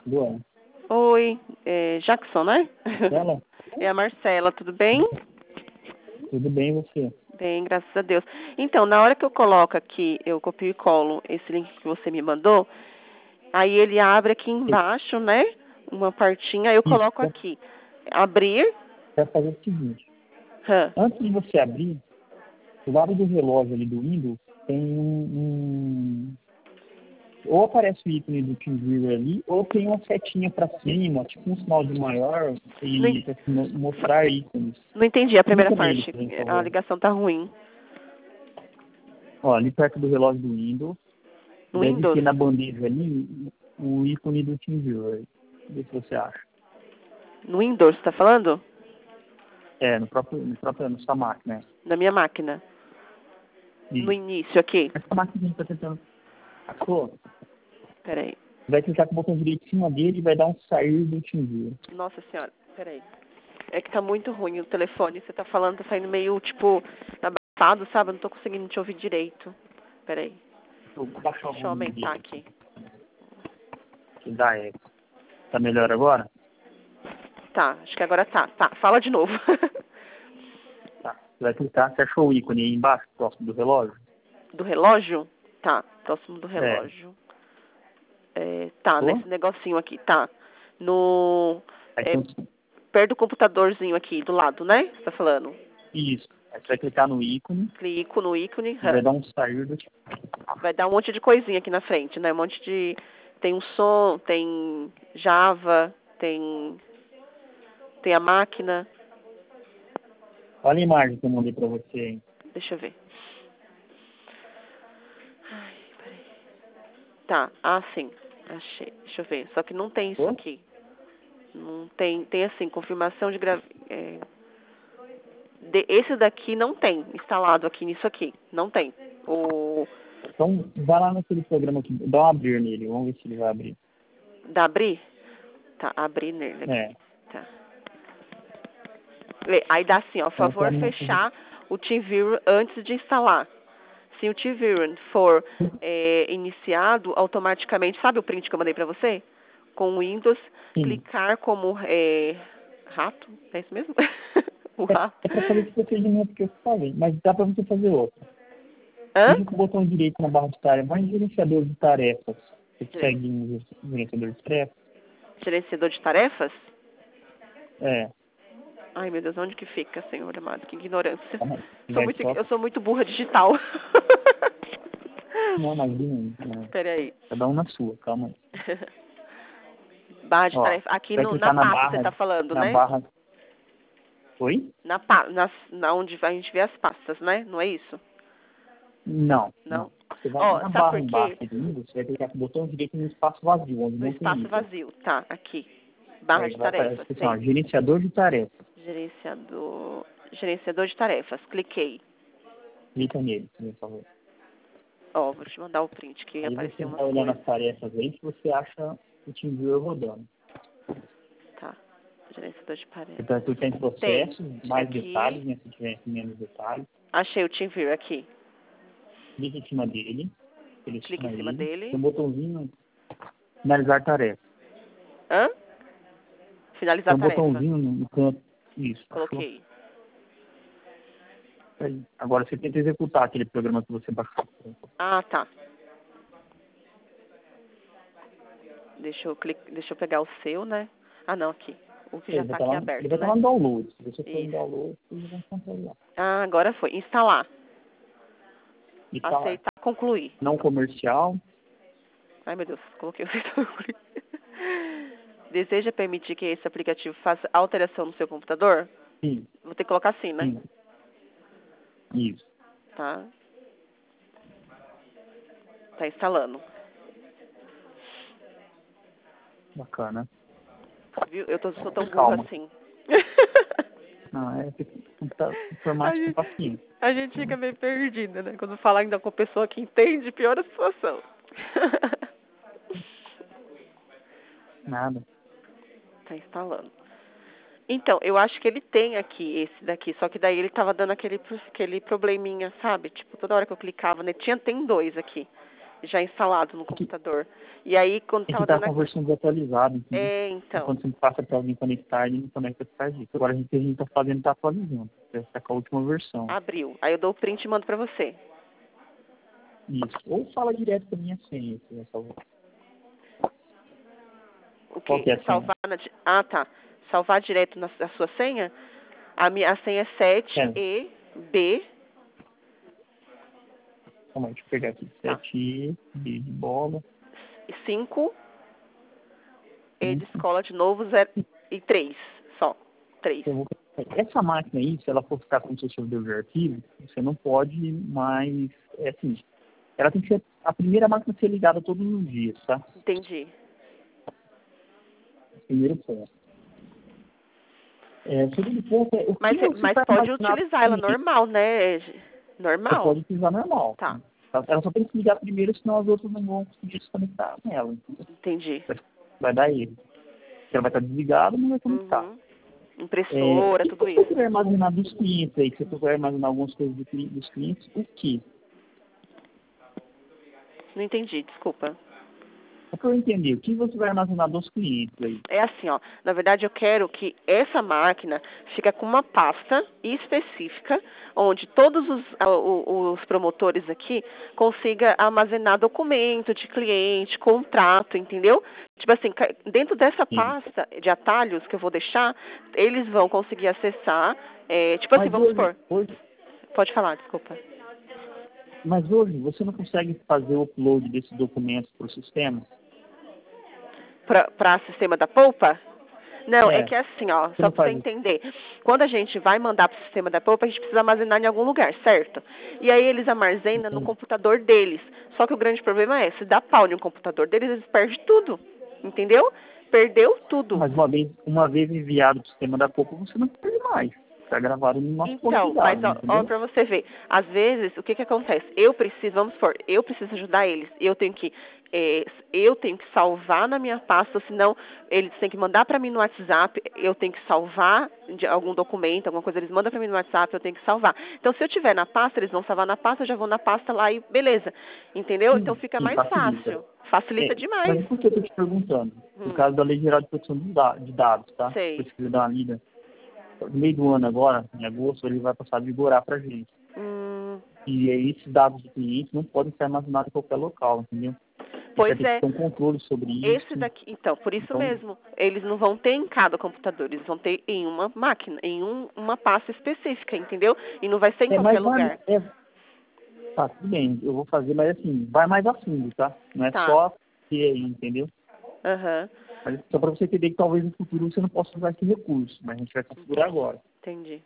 Boa. Oi, Jackson, né? Ela? É a Marcela, tudo bem? Tudo bem e você? Bem, graças a Deus. Então, na hora que eu coloco aqui, eu copio e colo esse link que você me mandou, aí ele abre aqui embaixo, né? Uma partinha, aí eu Isso, coloco aqui. Abrir. vai fazer o seguinte. Hã. Antes de você abrir, do lado do relógio ali do Windows, tem ou aparece o ícone do TeamViewer ali, ou tem uma setinha para cima, tipo um sinal de maior, e pra mostrar ícones. Não entendi a primeira Clica nele, parte. por favor. A ligação tá ruim. Ó, ali perto do relógio do Windows, No deve Windows? ter na bandeja ali o ícone do TeamViewer. Vê se você acha. No Windows, tá falando? É, no sua máquina. Na minha máquina. Isso. No início aqui. Essa máquina que a gente tá tentando. Achou? Peraí. Vai clicar com o botão direito em cima dele e vai dar um sair do TeamViewer. Nossa senhora, peraí. É que tá muito ruim o telefone. Você tá falando, tá saindo meio, tipo, abafado, sabe? Eu não tô conseguindo te ouvir direito. Peraí. Vou baixar o Deixa eu volume aumentar dele aqui. que dá eco. Tá melhor agora? Tá, acho que agora tá. Tá, fala de novo. Tá. Você vai clicar, você achou o ícone aí embaixo, próximo do relógio? Do relógio? Tá, próximo do relógio. Tá, Achou? nesse negocinho aqui, tá. No... Aí tem perto do computadorzinho aqui, do lado, né? Você tá falando? isso. Aí você vai clicar no ícone Clico no ícone. e vai dar um sair do Vai dar um monte de coisinha aqui na frente, né? Um monte de... Tem um som, tem Java, tem a máquina. Olha a imagem que eu mandei pra você aí. Deixa eu ver. Ai, peraí. Tá, sim. Achei. Deixa eu ver. Só que não tem isso Achou? aqui. Não tem. Tem assim, confirmação de esse daqui não tem instalado aqui nisso aqui. Não tem. Então, vai lá naquele programa aqui, dá um abrir nele, vamos ver se ele vai abrir. Dá abrir? Tá, abrir nele aqui. É. Tá. Aí dá assim, ó, favor fechar o TeamViewer antes de instalar. Se o TeamViewer for iniciado, automaticamente, sabe o print que eu mandei pra você? Com o Windows, Sim. clicar como rato, é isso mesmo? O rato. É pra fazer esse procedimento que eu falei, mas dá pra você fazer outro. Hã? Clica com o botão direito na barra de tarefas, vai em gerenciador de tarefas. Você segue no gerenciador de tarefas? Gerenciador de tarefas? É. Ai, meu Deus, onde que fica, Senhor amado? Que ignorância. Vai só. Eu sou muito burra digital. Não, imagina. Não. Peraí. Cada um na sua, calma aí. Barra de Ó, tarefa. Aqui vai na clicar na pasta você barra. tá falando, Na né? barra. Oi? Na onde a gente vê as pastas, né? Não é isso? Não. Não? Você vai Ó, na sabe barra por quê? embaixo do Windows, você vai clicar com o botão direito no espaço vazio, onde No não tem espaço item. vazio. Tá, aqui. Barra Aí de vai tarefas. aparecer assim, ó, Tem. gerenciador de tarefas. Gerenciador de tarefas. Cliquei. Clica nele, por favor. Ó, vou te mandar o print que Aí você apareceu umas vai olhar coisas. nas tarefas aí que você acha o TeamViewer rodando. Tá. Gerenciador de tarefas. Então, clicar em processo, mais Aqui. detalhes, né, se tiver menos detalhes. Achei o TeamViewer aqui. Clica em cima dele, Clique seleciona em cima ele, dele. tem um botãozinho finalizar tarefa. Hã? Tem Finalizar a um tarefa. botãozinho no canto. Isso, achou? Coloquei. Aí. Agora você tenta executar aquele programa que você baixou. Ah, tá. Deixa eu pegar o seu, né? Ah, não, aqui. O que já tá aqui Ele aberto, vai estar lá né? no download. Se você for em Isso. download, você vai encontrar ele lá. Ah, agora foi. Instalar. E tá lá. Aceitar, concluir. Não comercial. Ai, meu Deus, coloquei o aceitar, concluir. Deseja permitir que esse aplicativo faça alteração no seu computador? Sim. Vou ter que colocar assim, né? Sim. Isso. Tá. Tá instalando. Bacana. Viu? Eu sou tão burra Calma. assim. Não, informática com paciência. A gente fica meio perdida, né? Quando fala ainda com a pessoa que entende, piora a situação. Nada. Tá instalando. Então, eu acho que ele tem aqui, esse daqui, só que daí ele tava dando aquele probleminha, sabe? Tipo, toda hora que eu clicava, né? Tem dois aqui. já instalado no computador. E aí, quando É tava que tá dando com a versão desatualizada, entendeu? então. Quando você passa para alguém conectar, ele não conecta por causa disso. Agora a gente está fazendo está atualizando. Essa é a última versão. Abriu. Aí eu dou o print e mando pra você. Isso. Ou fala direto com a minha senha, se vai salvar. O Qual quê? que é a senha? Salvar tá. Salvar direto na sua senha? A senha é 7EB. Calma aí, deixa eu pegar aqui. Tá. 7 B de bola. 5 E de escola de novo, 0 e 3. Só. 3. Essa máquina aí, se ela for ficar com o seu servidor de arquivo, você não pode mais. É assim, ela tem que ser a primeira máquina a ser ligada todos os dias, tá? Entendi. Primeiro ponto. Segundo ponto é o que Mas você vai pode armazenar utilizar ela normal, né? Você Normal? pode utilizar normal. Tá. Ela só tem que ligar primeiro, senão as outras não vão conseguir se conectar nela. Entendi. Vai dar erro. Ela vai estar desligada, não vai conectar. Impressora, tudo se isso. você vai armazenar dos clientes aí, que você vai armazenar algumas coisas dos clientes, o quê? Não entendi, desculpa. É que eu entendi. O que você vai armazenar dos clientes aí? É assim, ó. Na verdade, eu quero que essa máquina fique com uma pasta específica, onde todos os promotores aqui consigam armazenar documento de cliente, contrato, entendeu? Tipo assim, dentro dessa pasta de atalhos que eu vou deixar, eles vão conseguir acessar. Tipo assim, Mas vamos supor. hoje, Pode falar, desculpa. mas hoje você não consegue fazer o upload desses documentos para o sistema? Para sistema da polpa? Não, é É. que é assim, ó, Você só não para você faz isso. entender. Quando a gente vai mandar para o sistema da polpa, a gente precisa armazenar em algum lugar, certo? E aí eles armazenam no computador deles. Só que o grande problema é, se dá pau no computador deles, eles perdem tudo. Entendeu? Perdeu tudo. Mas uma vez enviado para o sistema da polpa, você não perde mais. Está gravado no nosso banco Então, de mas dados, ó entendeu? para você ver, às vezes, o que acontece? Vamos supor, eu preciso ajudar eles, eu tenho que salvar na minha pasta, senão eles têm que mandar para mim no WhatsApp, eu tenho que salvar de algum documento, alguma coisa, eles mandam para mim no WhatsApp, eu tenho que salvar. Então, se eu tiver na pasta, eles vão salvar na pasta, eu já vou na pasta lá e beleza, entendeu? Então fica Sim, mais facilita. fácil, facilita demais. Mas por que eu estou te perguntando? Por causa da Lei Geral de Proteção de Dados, tá? Sei. Se você dar uma lida. No meio do ano agora, em agosto, ele vai passar a vigorar para a gente. E aí, esses dados do cliente não podem ser armazenados em qualquer local, entendeu? Pois Você tem que ter um controle sobre isso. esse daqui, então, por isso mesmo, eles não vão ter em cada computador, eles vão ter em uma máquina, em uma pasta específica, entendeu? E não vai ser em qualquer lugar. Tá, tudo bem, eu vou fazer, mas assim, vai mais a fundo, tá? Não é Tá. só ter aí, entendeu? Aham. Mas só para você entender que talvez no futuro você não possa usar esse recurso, mas a gente vai configurar agora. Entendi.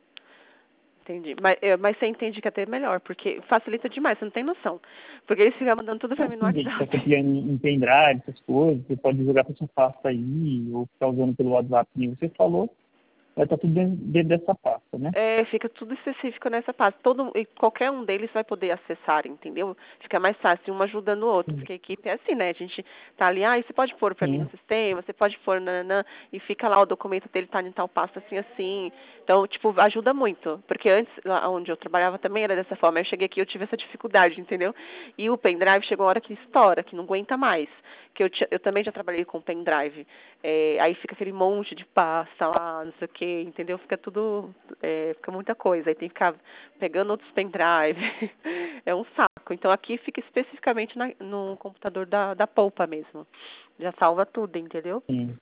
Mas você entende que é até melhor, porque facilita demais, você não tem noção. Porque eles ficam mandando tudo pra mim no Você está WhatsApp. copiando em pendrive, essas coisas, você pode jogar para sua pasta aí, ou ficar usando pelo WhatsApp, como você falou, vai estar tudo dentro dessa pasta, né? Fica tudo específico nessa pasta. E qualquer um deles vai poder acessar, entendeu? Fica mais fácil, um ajudando o outro, porque a equipe é assim, né? A gente tá ali, você pode pôr pra mim no sistema, você pode pôr, nananã, e fica lá, o documento dele tá em tal pasta assim, assim. Então, tipo, ajuda muito. Porque antes, lá onde eu trabalhava também era dessa forma. Eu cheguei aqui, eu tive essa dificuldade, entendeu? E o pendrive chegou a hora que estoura, que não aguenta mais. Que eu também já trabalhei com pendrive. Aí fica aquele monte de pasta lá, não sei o que, entendeu? Fica tudo, fica muita coisa. Aí tem que ficar pegando outros pendrive. É um saco. Então aqui fica especificamente no computador da polpa mesmo. Já salva tudo, entendeu? Sim.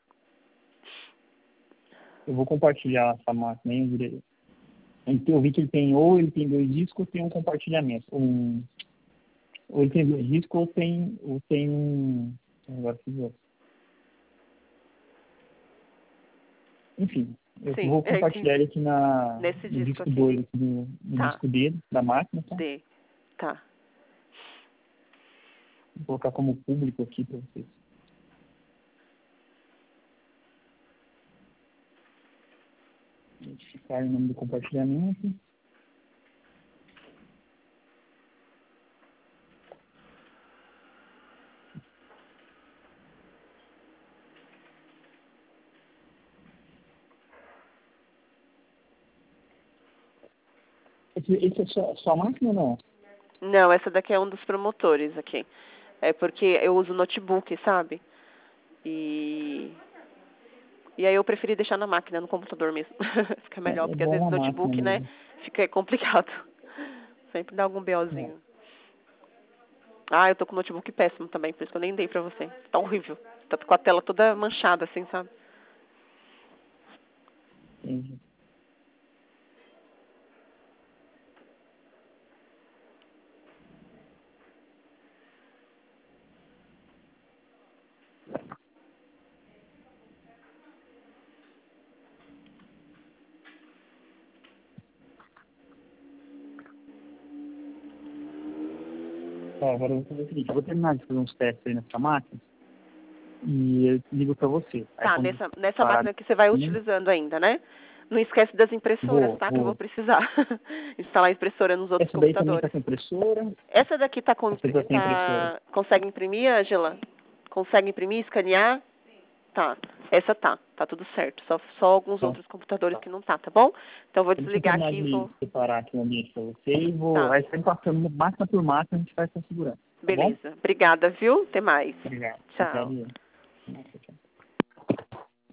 Eu vou compartilhar essa máquina aí, eu vi que ele tem 2 discos ou tem um compartilhamento. Ou ele tem 2 discos ou tem um. Agora fiz. Enfim, eu Sim, vou compartilhar ele aqui nesse no disco disco aqui. 2, aqui no disco dele, da máquina, tá? Tá. Vou colocar como público aqui para vocês. Identificar o nome do compartilhamento. Esse é sua máquina ou não? Não, essa daqui é um dos promotores aqui. É porque eu uso notebook, sabe? E aí eu preferi deixar na máquina, no computador mesmo. Fica melhor, É porque às bom vezes a máquina notebook, né, mesmo. fica complicado. Sempre dá algum É, BOzinho. Ah, eu tô com o notebook péssimo também, por isso que eu nem dei pra você. Tá horrível. Tá com a tela toda manchada, assim, sabe? entendi. Tá, agora eu vou fazer o seguinte, eu vou terminar de fazer uns testes aí nessa máquina e eu ligo pra você. Aí Tá, quando nessa parar máquina que você vai sim, utilizando ainda, né? Não esquece das impressoras, tá? Que eu vou vou. precisar. Instalar impressora nos outros Essa daí também tá computadores. com impressora, Essa daqui essa tá sem impressora. consegue imprimir, Ângela? Consegue imprimir, escanear? Tá. Essa tá. Tá tudo certo. Só alguns Então, outros computadores tá. que não tá bom? Então eu vou Deixa eu desligar terminar aqui e de vou. separar aqui o ambiente pra você e vou. Tá. Aí você passando máquina por máquina, a gente vai configurando. Tá bom? Beleza. Obrigada, viu? Até mais. Obrigado. Tchau. Obrigado.